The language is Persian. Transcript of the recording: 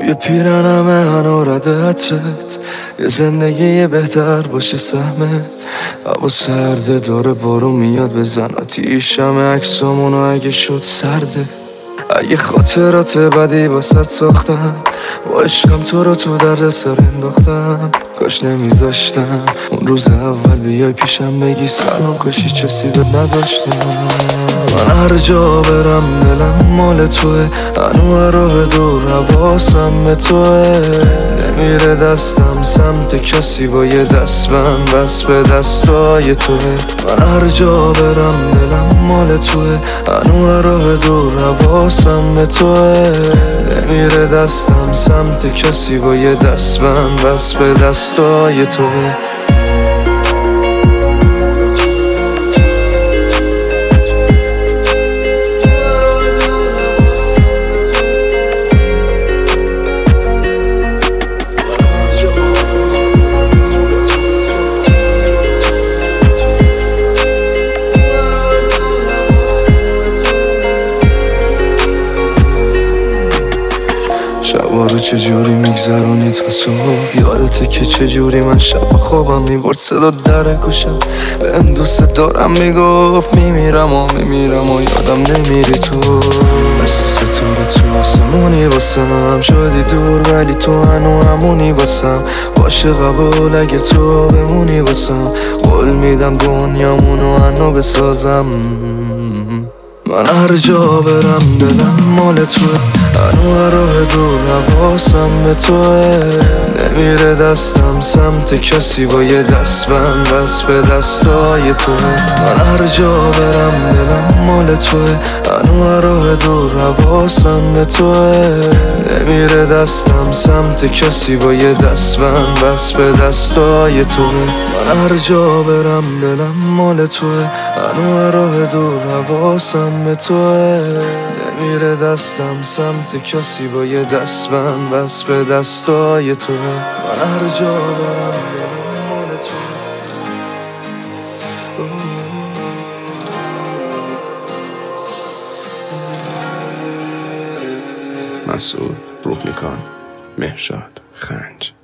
روی پیرنمه هنورد عطرت، یه زندگی بهتر باشه سهمت. هوا سرده داره بارون میاد بزن آتیشم عکسامونو اگه شد سرده. اگه خاطرات بدی واسط ساختم، با عشقم تو رو تو درد سر انداختم. کاش نمیذاشتم اون روز اول بیای پیشم بگی سلام، کاشی چسی بد نداشتم. من هر جا برم دلم مال توه، هنو راه دور حواسم به توه. نمیره دستم سمت کسی با یه دستبند بس به دستای توه. من هر جا برم دلم مال توه، هنو راه دور حواسم به توه. نمیره دستم سمت کسی با یه دستبند بس به دستای توه. شبا رو چجوری میگذرونی تا صبح؟ یادته که چجوری من شب خوابم میبرد صدا در گوشم بهم دوست دارم میگفت میمیرم و یادم نمیری تو. مثل ستاره تو آسمونی واسم شدی دور ولی تو هنو همونی واسم. باشه قبول اگه تو بمونی واسم، قول میدم دنیامونو هنو بسازم. من هر جا برم دلم مال توه، هنو راه دور حواسم به توه. نمیره دستم سمت کسی با یه دستبند بس به دستای توه. من هر جا برم دلم مال توه، هنو راه دور حواسم به توه. نمیره دستم سمت کسی با یه دستبند بس به دستای توه. من هر جا برم دلم مال توه، هنو راه دور حواسم به توه. نمیره دستم سمت کسی با یه دستبند بس به دستای توه. من هر جا برم دلم مال توه. مسعود روحنیکان، مهرشاد خنج.